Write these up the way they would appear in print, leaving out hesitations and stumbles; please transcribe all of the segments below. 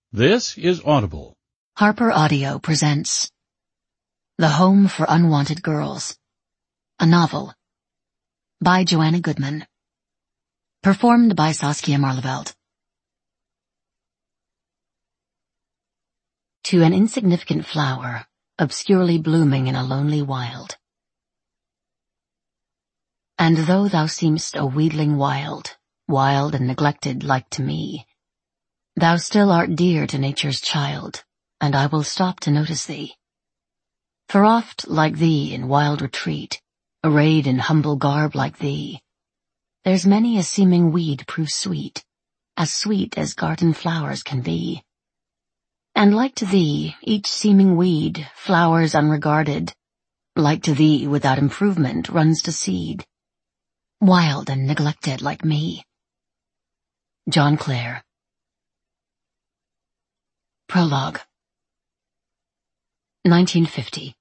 This is Audible. Harper Audio presents The Home for Unwanted Girls, a novel by Joanna Goodman, performed by Saskia Marleveld. To an insignificant flower, obscurely blooming in a lonely wild. And though thou seem'st a weedling wild and neglected like to me, thou still art dear to nature's child, and I will stop to notice thee. For oft, like thee in wild retreat, arrayed in humble garb like thee, there's many a seeming weed proves sweet as garden flowers can be. And like to thee, each seeming weed flowers unregarded, like to thee without improvement runs to seed, wild and neglected like me. John Clare. Prologue. 1950.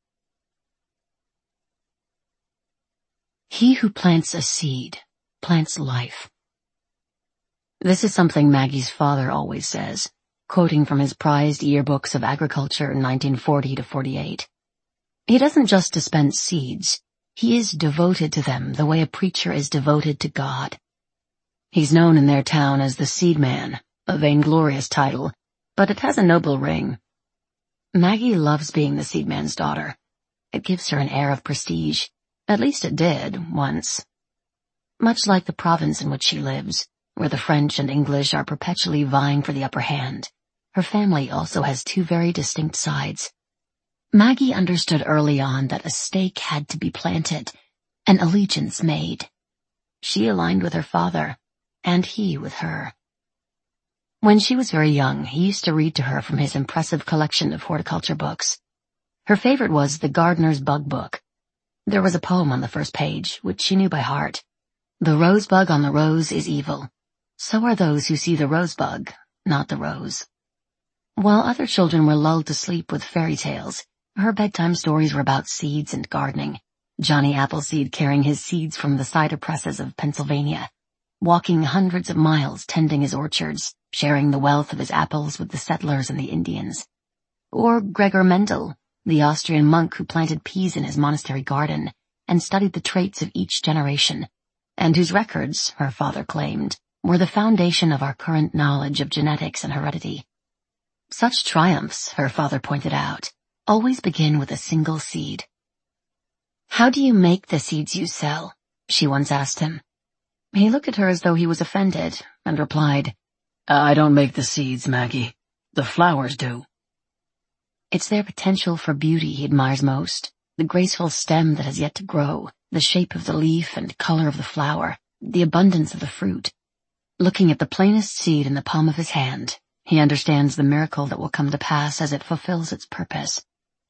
He who plants a seed plants life. This is something Maggie's father always says, quoting from his prized yearbooks of agriculture in 1940 to 48. He doesn't just dispense seeds, he is devoted to them the way a preacher is devoted to God. He's known in their town as the Seed Man, a vainglorious title, but it has a noble ring. Maggie loves being the Seed Man's daughter. It gives her an air of prestige. At least it did, once. Much like the province in which she lives, where the French and English are perpetually vying for the upper hand, her family also has two very distinct sides. Maggie understood early on that a stake had to be planted, an allegiance made. She aligned with her father, and he with her. When she was very young, he used to read to her from his impressive collection of horticulture books. Her favorite was The Gardener's Bug Book. There was a poem on the first page, which she knew by heart. The rosebug on the rose is evil. So are those who see the rosebug, not the rose. While other children were lulled to sleep with fairy tales, her bedtime stories were about seeds and gardening. Johnny Appleseed carrying his seeds from the cider presses of Pennsylvania, walking hundreds of miles tending his orchards, sharing the wealth of his apples with the settlers and the Indians. Or Gregor Mendel, the Austrian monk who planted peas in his monastery garden and studied the traits of each generation, and whose records, her father claimed, were the foundation of our current knowledge of genetics and heredity. Such triumphs, her father pointed out, always begin with a single seed. "How do you make the seeds you sell?" she once asked him. He looked at her as though he was offended, and replied, "I don't make the seeds, Maggie. The flowers do." It's their potential for beauty he admires most, the graceful stem that has yet to grow, the shape of the leaf and color of the flower, the abundance of the fruit. Looking at the plainest seed in the palm of his hand, he understands the miracle that will come to pass as it fulfills its purpose.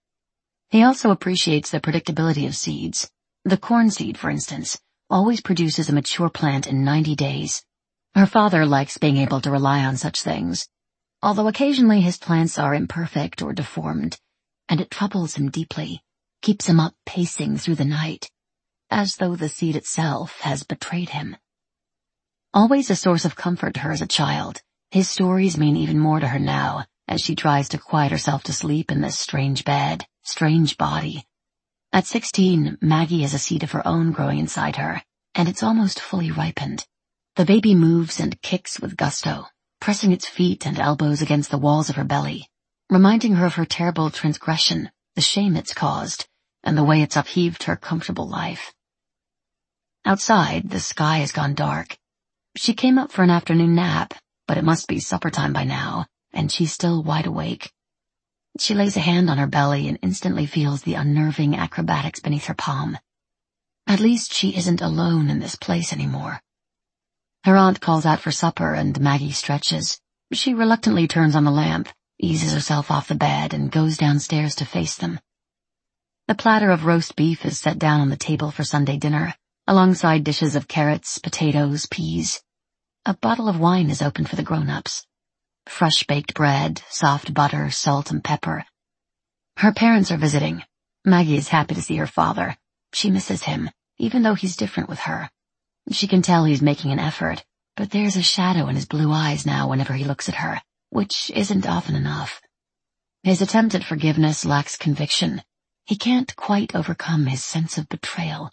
He also appreciates the predictability of seeds. The corn seed, for instance, always produces a mature plant in 90 days. Her father likes being able to rely on such things, although occasionally his plants are imperfect or deformed, and it troubles him deeply, keeps him up pacing through the night, as though the seed itself has betrayed him. Always a source of comfort to her as a child, his stories mean even more to her now, as she tries to quiet herself to sleep in this strange bed, strange body. At 16, Maggie has a seed of her own growing inside her, and it's almost fully ripened. The baby moves and kicks with gusto, pressing its feet and elbows against the walls of her belly, reminding her of her terrible transgression, the shame it's caused, and the way it's upheaved her comfortable life. Outside, the sky has gone dark. She came up for an afternoon nap, but it must be supper time by now, and she's still wide awake. She lays a hand on her belly and instantly feels the unnerving acrobatics beneath her palm. At least she isn't alone in this place anymore. Her aunt calls out for supper and Maggie stretches. She reluctantly turns on the lamp, eases herself off the bed, and goes downstairs to face them. A platter of roast beef is set down on the table for Sunday dinner, alongside dishes of carrots, potatoes, peas. A bottle of wine is opened for the grown-ups. Fresh baked bread, soft butter, salt and pepper. Her parents are visiting. Maggie is happy to see her father. She misses him, even though he's different with her. She can tell he's making an effort, but there's a shadow in his blue eyes now whenever he looks at her, which isn't often enough. His attempt at forgiveness lacks conviction. He can't quite overcome his sense of betrayal.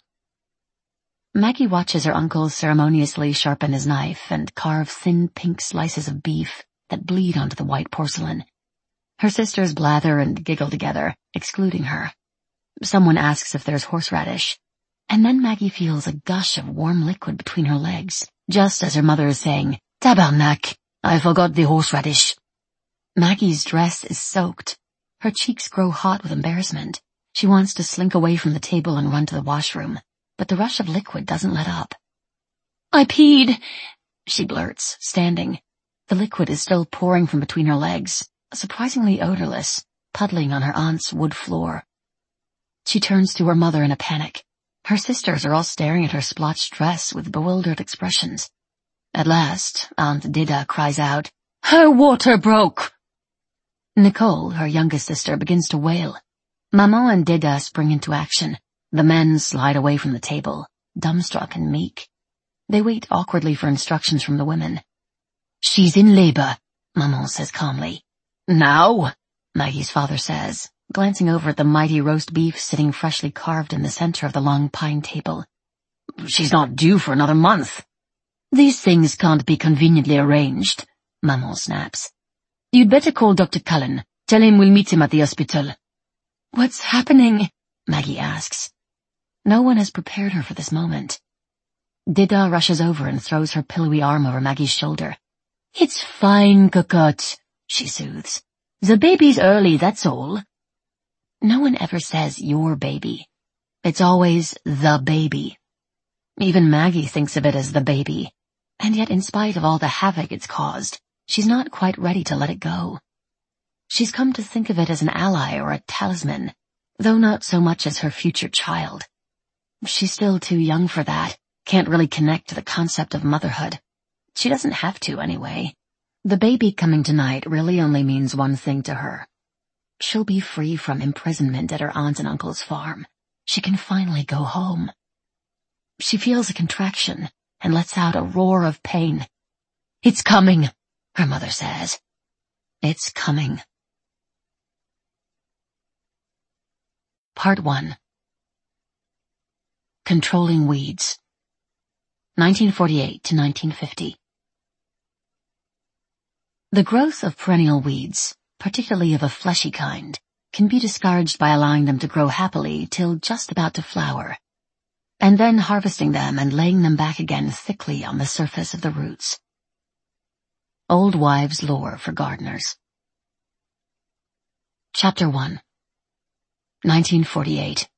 Maggie watches her uncle ceremoniously sharpen his knife and carve thin pink slices of beef that bleed onto the white porcelain. Her sisters blather and giggle together, excluding her. Someone asks if there's horseradish, and then Maggie feels a gush of warm liquid between her legs, just as her mother is saying, "Tabarnak, I forgot the horseradish." Maggie's dress is soaked. Her cheeks grow hot with embarrassment. She wants to slink away from the table and run to the washroom, but the rush of liquid doesn't let up. "I peed," she blurts, standing. The liquid is still pouring from between her legs, surprisingly odorless, puddling on her aunt's wood floor. She turns to her mother in a panic. Her sisters are all staring at her splotched dress with bewildered expressions. At last, Aunt Dida cries out, "Her water broke!" Nicole, her youngest sister, begins to wail. Maman and Dida spring into action. The men slide away from the table, dumbstruck and meek. They wait awkwardly for instructions from the women. "She's in labor," Maman says calmly. "Now?" Maggie's father says, glancing over at the mighty roast beef sitting freshly carved in the center of the long pine table. "She's not due for another month." "These things can't be conveniently arranged," Maman snaps. "You'd better call Dr. Cullen. Tell him we'll meet him at the hospital." "What's happening?" Maggie asks. No one has prepared her for this moment. Dida rushes over and throws her pillowy arm over Maggie's shoulder. "It's fine, cocotte," she soothes. "The baby's early, that's all." No one ever says your baby. It's always the baby. Even Maggie thinks of it as the baby, and yet in spite of all the havoc it's caused, she's not quite ready to let it go. She's come to think of it as an ally or a talisman, though not so much as her future child. She's still too young for that, can't really connect to the concept of motherhood. She doesn't have to anyway. The baby coming tonight really only means one thing to her. She'll be free from imprisonment at her aunt and uncle's farm. She can finally go home. She feels a contraction and lets out a roar of pain. "It's coming," her mother says. It's coming. Part 1. Controlling Weeds. 1948 to 1950. The growth of perennial weeds, particularly of a fleshy kind, can be discouraged by allowing them to grow happily till just about to flower, and then harvesting them and laying them back again thickly on the surface of the roots. Old Wives' Lore for Gardeners. Chapter 1. 1948.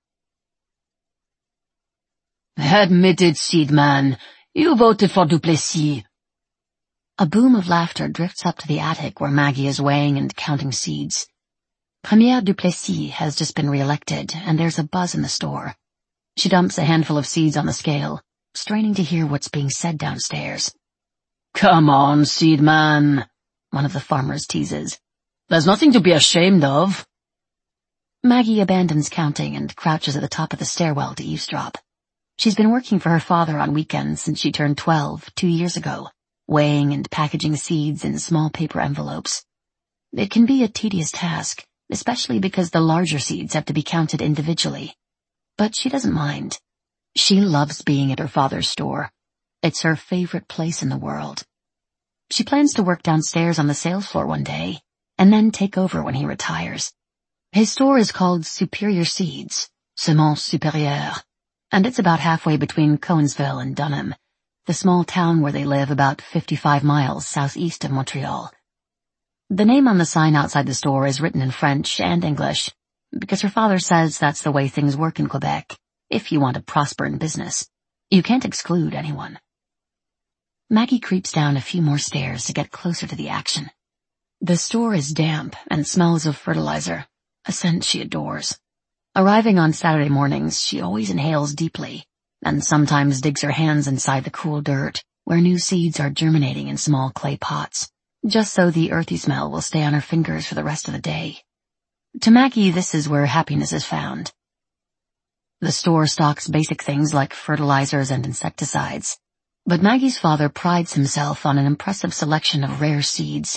"Admit it, Seedman. You voted for Duplessis." A boom of laughter drifts up to the attic where Maggie is weighing and counting seeds. Première Duplessis has just been re-elected, and there's a buzz in the store. She dumps a handful of seeds on the scale, straining to hear what's being said downstairs. "Come on, Seedman," one of the farmers teases. "There's nothing to be ashamed of." Maggie abandons counting and crouches at the top of the stairwell to eavesdrop. She's been working for her father on weekends since she turned 12 2 years ago, weighing and packaging seeds in small paper envelopes. It can be a tedious task, especially because the larger seeds have to be counted individually. But she doesn't mind. She loves being at her father's store. It's her favorite place in the world. She plans to work downstairs on the sales floor one day, and then take over when he retires. His store is called Superior Seeds, Semences Supérieures, and it's about halfway between Cowansville and Dunham, the small town where they live about 55 miles southeast of Montreal. The name on the sign outside the store is written in French and English, because her father says that's the way things work in Quebec. If you want to prosper in business, you can't exclude anyone. Maggie creeps down a few more stairs to get closer to the action. The store is damp and smells of fertilizer, a scent she adores. Arriving on Saturday mornings, she always inhales deeply, and sometimes digs her hands inside the cool dirt, where new seeds are germinating in small clay pots, just so the earthy smell will stay on her fingers for the rest of the day. To Maggie, this is where happiness is found. The store stocks basic things like fertilizers and insecticides, but Maggie's father prides himself on an impressive selection of rare seeds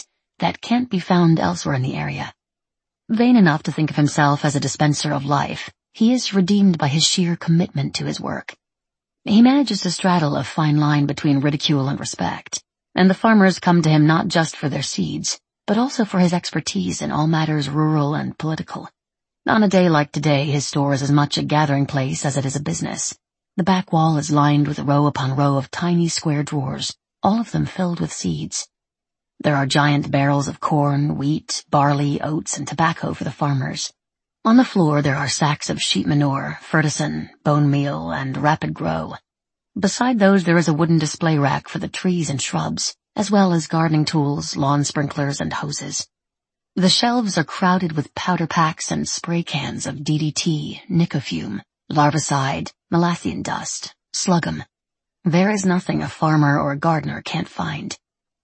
that can't be found elsewhere in the area. Vain enough to think of himself as a dispenser of life, he is redeemed by his sheer commitment to his work. He manages to straddle a fine line between ridicule and respect, and the farmers come to him not just for their seeds, but also for his expertise in all matters rural and political. On a day like today, his store is as much a gathering place as it is a business. The back wall is lined with row upon row of tiny square drawers, all of them filled with seeds. There are giant barrels of corn, wheat, barley, oats, and tobacco for the farmers. On the floor there are sacks of sheep manure, Ferguson, bone meal, and rapid grow. Beside those there is a wooden display rack for the trees and shrubs, as well as gardening tools, lawn sprinklers, and hoses. The shelves are crowded with powder packs and spray cans of DDT, Nicofume, larvicide, malathion dust, slugum. There is nothing a farmer or a gardener can't find.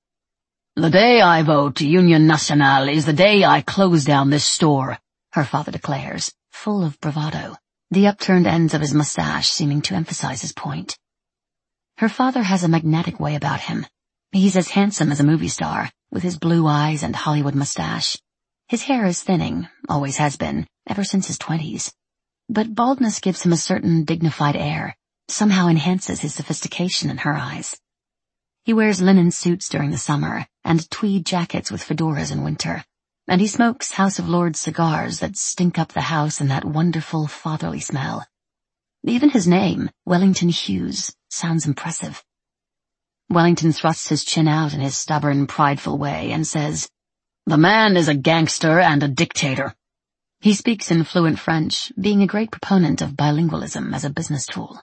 "The day I vote Union Nationale is the day I close down this store," her father declares, full of bravado, the upturned ends of his mustache seeming to emphasize his point. Her father has a magnetic way about him. He's as handsome as a movie star, with his blue eyes and Hollywood mustache. His hair is thinning, always has been, ever since his 20s. But baldness gives him a certain dignified air, somehow enhances his sophistication in her eyes. He wears linen suits during the summer and tweed jackets with fedoras in winter, and he smokes House of Lords cigars that stink up the house in that wonderful fatherly smell. Even his name, Wellington Hughes, sounds impressive. Wellington thrusts his chin out in his stubborn, prideful way and says, "The man is a gangster and a dictator." He speaks in fluent French, being a great proponent of bilingualism as a business tool.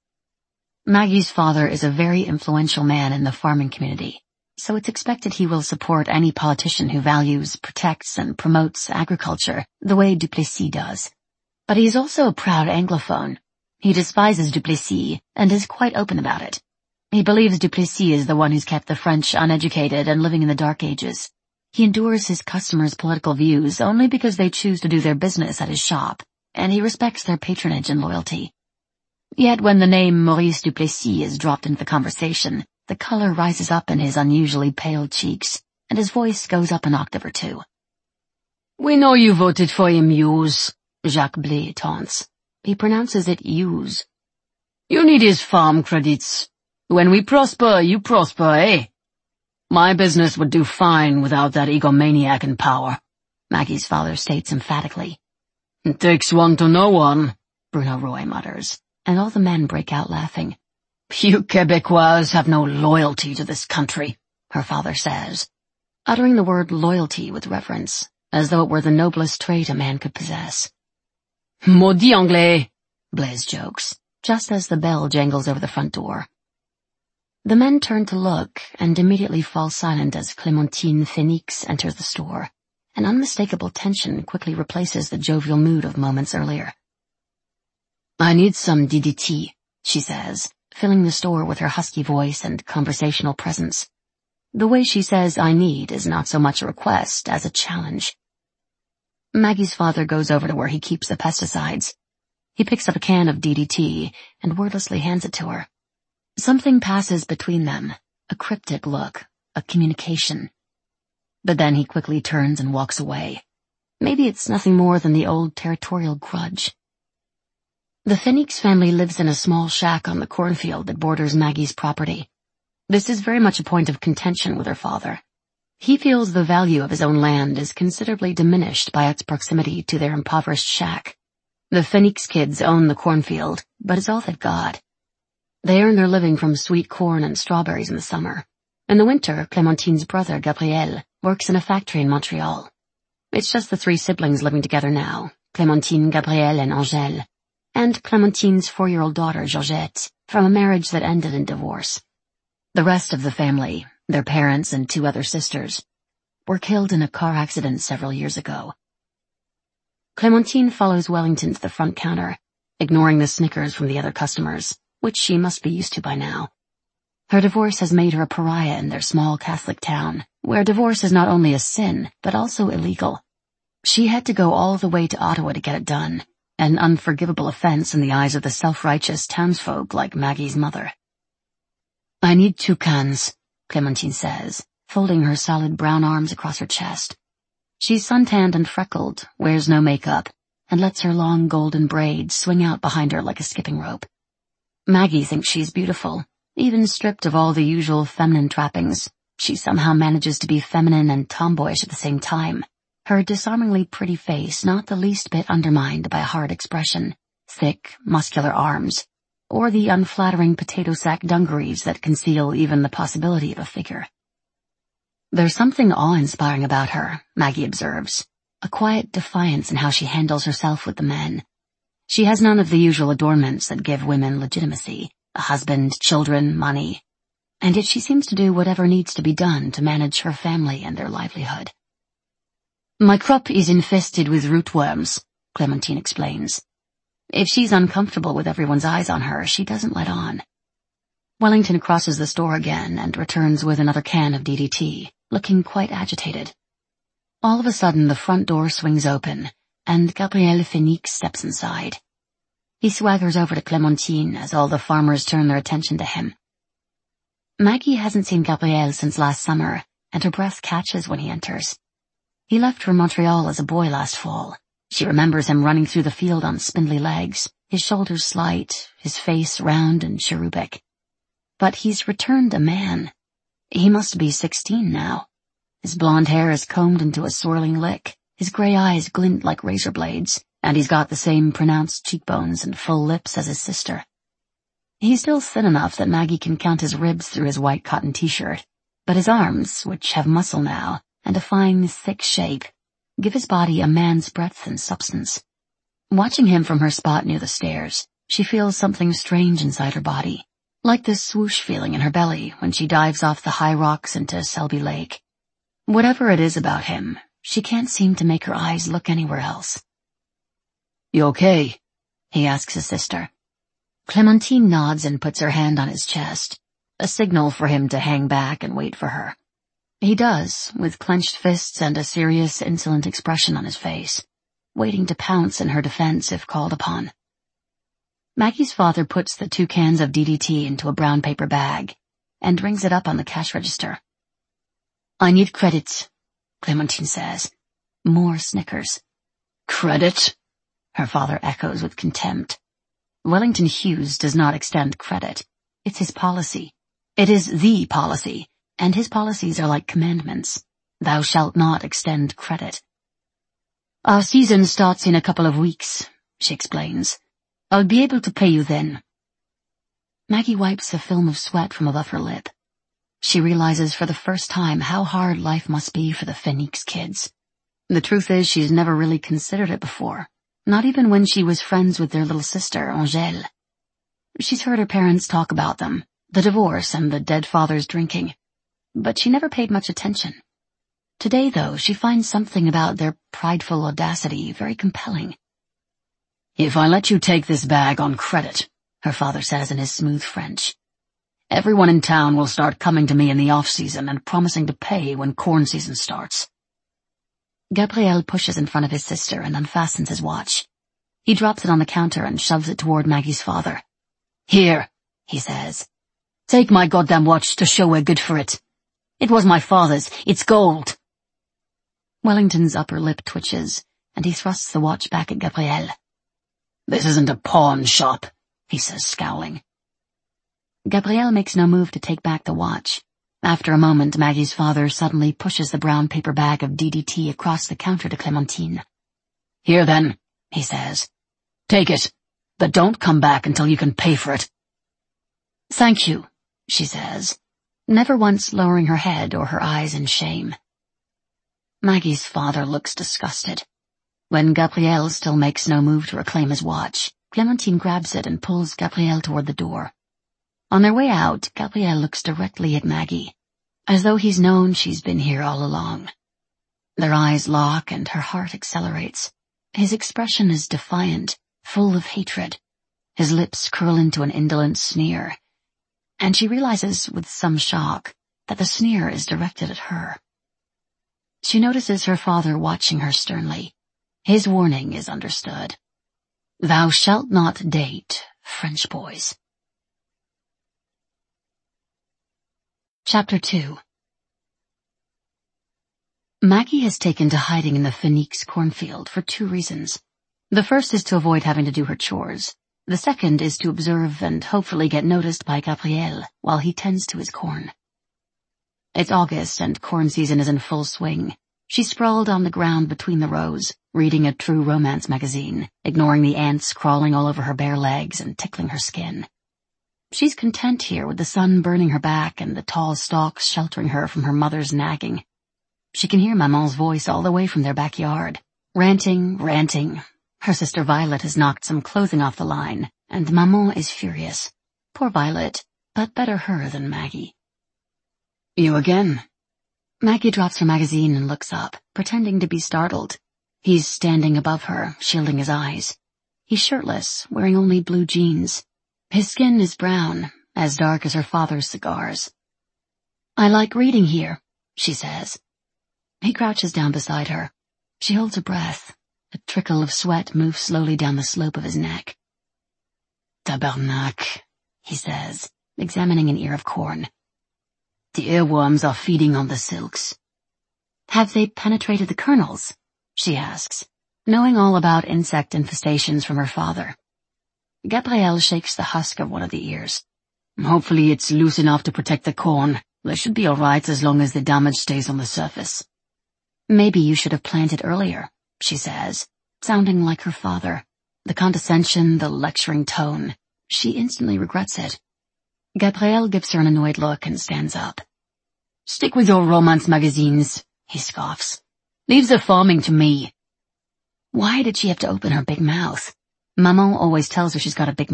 Maggie's father is a very influential man in the farming community, so it's expected he will support any politician who values, protects, and promotes agriculture the way Duplessis does. But he is also a proud Anglophone. He despises Duplessis and is quite open about it. He believes Duplessis is the one who's kept the French uneducated and living in the Dark Ages. He endures his customers' political views only because they choose to do their business at his shop, and he respects their patronage and loyalty. Yet when the name Maurice Duplessis is dropped into the conversation, the color rises up in his unusually pale cheeks, and his voice goes up an octave or two. "We know you voted for him, Hughes," Jacques Blé taunts. He pronounces it Hughes. "You need his farm credits. When we prosper, you prosper, eh? My business would do fine without that egomaniac in power," Maggie's father states emphatically. "It takes one to know one," Bruno Roy mutters, and all the men break out laughing. "You Quebecois have no loyalty to this country," her father says, uttering the word loyalty with reverence, as though it were the noblest trait a man could possess. "Maudit Anglais," Blaise jokes, just as the bell jangles over the front door. The men turn to look and immediately fall silent as Clémentine Phénix enters the store. An unmistakable tension quickly replaces the jovial mood of moments earlier. "I need some DDT," she says, filling the store with her husky voice and conversational presence. The way she says "I need" is not so much a request as a challenge. Maggie's father goes over to where he keeps the pesticides. He picks up a can of DDT and wordlessly hands it to her. Something passes between them, a cryptic look, a communication. But then he quickly turns and walks away. Maybe it's nothing more than the old territorial grudge. The Phénix family lives in a small shack on the cornfield that borders Maggie's property. This is very much a point of contention with her father. He feels the value of his own land is considerably diminished by its proximity to their impoverished shack. The Phénix kids own the cornfield, but it's all they've got. They earn their living from sweet corn and strawberries in the summer. In the winter, Clémentine's brother, Gabriel, works in a factory in Montreal. It's just the three siblings living together now, Clémentine, Gabriel, and Angèle, and Clémentine's 4-year-old daughter, Georgette, from a marriage that ended in divorce. The rest of the family, their parents and 2 other sisters, were killed in a car accident several years ago. Clémentine follows Wellington to the front counter, ignoring the snickers from the other customers, which she must be used to by now. Her divorce has made her a pariah in their small Catholic town, where divorce is not only a sin, but also illegal. She had to go all the way to Ottawa to get it done, an unforgivable offense in the eyes of the self-righteous townsfolk like Maggie's mother. "I need 2 cans," Clémentine says, folding her solid brown arms across her chest. She's suntanned and freckled, wears no makeup, and lets her long golden braids swing out behind her like a skipping rope. Maggie thinks she's beautiful, even stripped of all the usual feminine trappings. She somehow manages to be feminine and tomboyish at the same time, her disarmingly pretty face not the least bit undermined by a hard expression, thick, muscular arms, or the unflattering potato sack dungarees that conceal even the possibility of a figure. There's something awe-inspiring about her, Maggie observes, a quiet defiance in how she handles herself with the men. She has none of the usual adornments that give women legitimacy, a husband, children, money, and yet she seems to do whatever needs to be done to manage her family and their livelihood. My crop is infested with rootworms, Clementine explains. If she's uncomfortable with everyone's eyes on her, she doesn't let on. Wellington crosses the store again and returns with another can of DDT, looking quite agitated. All of a sudden, the front door swings open, and Gabriel Phoenix steps inside. He swaggers over to Clementine as all the farmers turn their attention to him. Maggie hasn't seen Gabriel since last summer, and her breath catches when he enters. He left for Montreal as a boy last fall. She remembers him running through the field on spindly legs, his shoulders slight, his face round and cherubic. But he's returned a man. He must be 16 now. His blonde hair is combed into a swirling lick, his gray eyes glint like razor blades, and he's got the same pronounced cheekbones and full lips as his sister. He's still thin enough that Maggie can count his ribs through his white cotton t-shirt, but his arms, which have muscle now, and a fine, thick shape, give his body a man's breadth and substance. Watching him from her spot near the stairs, she feels something strange inside her body, like the swoosh feeling in her belly when she dives off the high rocks into Selby Lake. Whatever it is about him, she can't seem to make her eyes look anywhere else. You okay? He asks his sister. Clementine nods and puts her hand on his chest, a signal for him to hang back and wait for her. He does, with clenched fists and a serious, insolent expression on his face, waiting to pounce in her defense if called upon. Maggie's father puts the 2 cans of DDT into a brown paper bag and rings it up on the cash register. I need credit, Clementine says. More snickers. Credit? Her father echoes with contempt. Wellington Hughes does not extend credit. It's his policy. It is the policy, and his policies are like commandments. Thou shalt not extend credit. Our season starts in a couple of weeks, she explains. I'll be able to pay you then. Maggie wipes a film of sweat from above her lip. She realizes for the first time how hard life must be for the Phoenix kids. The truth is she's never really considered it before, not even when she was friends with their little sister, Angèle. She's heard her parents talk about them, the divorce and the dead father's drinking, but she never paid much attention. Today, though, she finds something about their prideful audacity very compelling. If I let you take this bag on credit, her father says in his smooth French, everyone in town will start coming to me in the off-season and promising to pay when corn season starts. Gabriel pushes in front of his sister and unfastens his watch. He drops it on the counter and shoves it toward Maggie's father. Here, he says. Take my goddamn watch to show we're good for it. It was my father's. It's gold. Wellington's upper lip twitches, and he thrusts the watch back at Gabriel. This isn't a pawn shop, he says, scowling. Gabriel makes no move to take back the watch. After a moment, Maggie's father suddenly pushes the brown paper bag of DDT across the counter to Clementine. Here then, he says. Take it, but don't come back until you can pay for it. Thank you, she says, never once lowering her head or her eyes in shame. Maggie's father looks disgusted. When Gabriel still makes no move to reclaim his watch, Clementine grabs it and pulls Gabriel toward the door. On their way out, Gabriel looks directly at Maggie, as though he's known she's been here all along. Their eyes lock and her heart accelerates. His expression is defiant, full of hatred. His lips curl into an indolent sneer, and she realizes with some shock that the sneer is directed at her. She notices her father watching her sternly. His warning is understood. Thou shalt not date French boys. Chapter 2. Maggie has taken to hiding in the Phoenix cornfield for 2 reasons. The first is to avoid having to do her chores. The second is to observe and hopefully get noticed by Gabriel while he tends to his corn. It's August and corn season is in full swing. She sprawled on the ground between the rows, reading a true romance magazine, ignoring the ants crawling all over her bare legs and tickling her skin. She's content here with the sun burning her back and the tall stalks sheltering her from her mother's nagging. She can hear Maman's voice all the way from their backyard, ranting. Her sister Violet has knocked some clothing off the line, and Maman is furious. Poor Violet, but better her than Maggie. You again? Maggie drops her magazine and looks up, pretending to be startled. He's standing above her, shielding his eyes. He's shirtless, wearing only blue jeans. His skin is brown, as dark as her father's cigars. I like reading here, she says. He crouches down beside her. She holds her breath. A trickle of sweat moves slowly down the slope of his neck. Tabarnak, he says, examining an ear of corn. The earworms are feeding on the silks. Have they penetrated the kernels? She asks, knowing all about insect infestations from her father. Gabriel shakes the husk of one of the ears. Hopefully it's loose enough to protect the corn. They should be alright as long as the damage stays on the surface. Maybe you should have planted earlier, she says, sounding like her father. The condescension, the lecturing tone. She instantly regrets it. Gabriel gives her an annoyed look and stands up. Stick with your romance magazines, he scoffs. Leave the farming to me. Why did she have to open her big mouth? Maman always tells her she's got a big